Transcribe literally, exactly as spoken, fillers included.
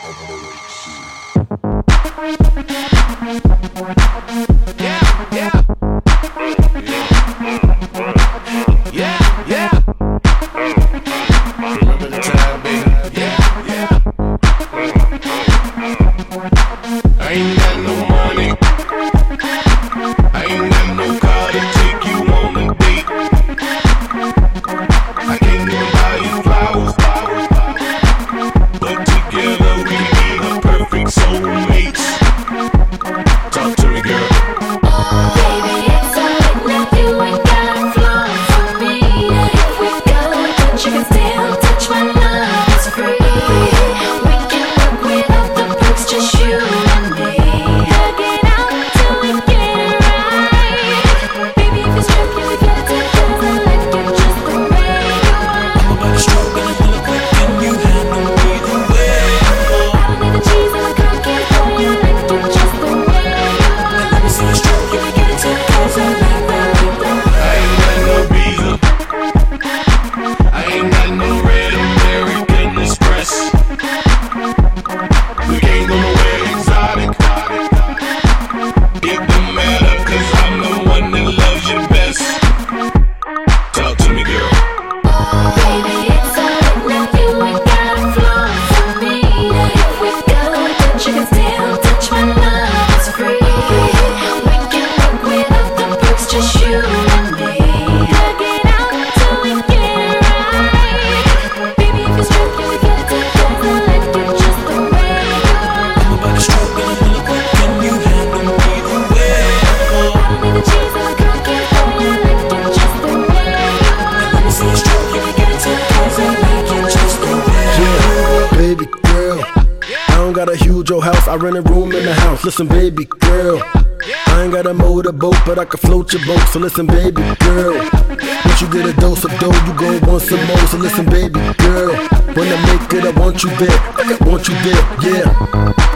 I rent a room in the house. Listen, baby girl, I ain't got a motorboat, but I can float your boat. So listen, baby girl, once you get a dose of dough, you gon' want some more. So listen, baby girl, when I make it, I want you there. I want you there, yeah.